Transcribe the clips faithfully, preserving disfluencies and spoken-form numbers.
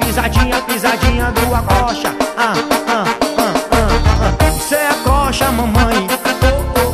pisadinha, pisadinha do acocha. Ah, ah, ah, ah, ah. Isso é acocha, mamãe. Oh, oh,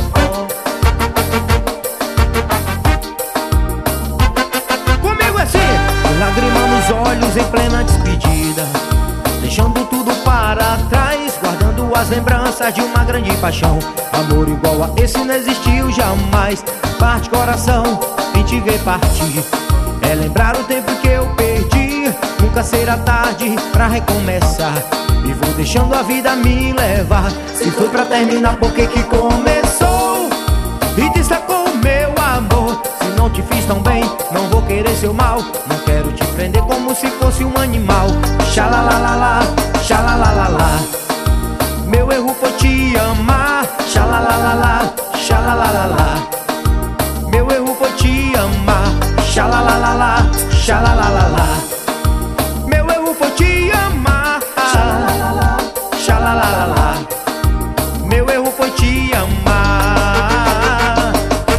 oh. Comigo é assim, lágrima nos olhos em plena despedida, deixando tudo para trás, guardando as lembranças de uma grande paixão. Amor igual a esse não existiu jamais. Parte coração em te ver partir, é lembrar o tempo que eu perdi. Nunca será tarde pra recomeçar, e vou deixando a vida me levar. Se foi pra terminar, por que que começou? E destacou meu amor. Se não te fiz tão bem, não vou querer seu mal. Não quero te prender como se fosse um animal. Xalalalala, xalalalala. Meu erro foi te amar. Xalalalala, xalalalala. Meu erro foi te amar. Xalalalala, xalalalala. Meu erro foi te amar. Xalalalala, xalalalala. Meu erro foi te amar.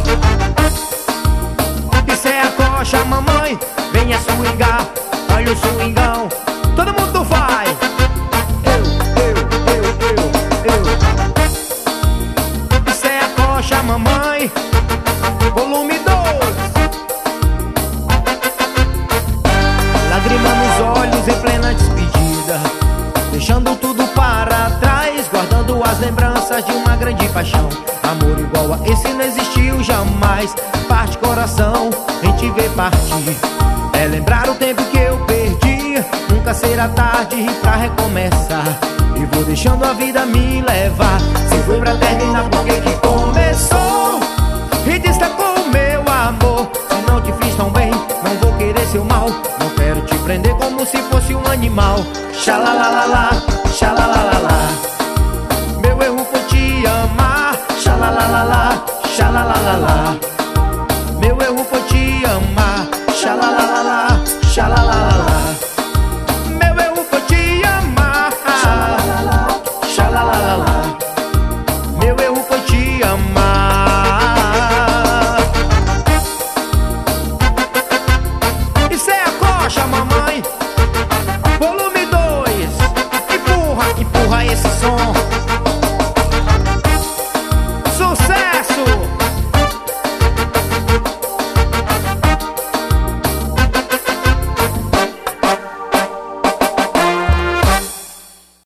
Isso é a coxa, mamãe. Venha swingar, olha o swingão. Todo mundo vai. Eu, eu, eu, eu, eu. Isso é a coxa, mamãe. Volume dois. Lágrima nos olhos em plena despedida, deixando tudo para trás, guardando as lembranças de uma grande paixão. Amor igual a esse não existiu jamais. Parte coração em te ver partir, é lembrar o tempo que eu perdi. Nunca será tarde pra recomeçar, e vou deixando a vida me levar. Se foi pra terminar, por que que começou? E destacou meu amor. Se não te fiz tão bem, não vou querer seu mal. Não quero te prender como se fosse um animal. Xalalalala, xalalalala. Meu erro foi te amar. Xalalalala, xalalalala. Meu erro foi te amar. Xalalalala, xalalalala. Meu erro foi te amar. Xalalalala, xalalalala. Meu erro foi te amar. Isso é a coxa, mamãe. Volume dois. Empurra, empurra esse som.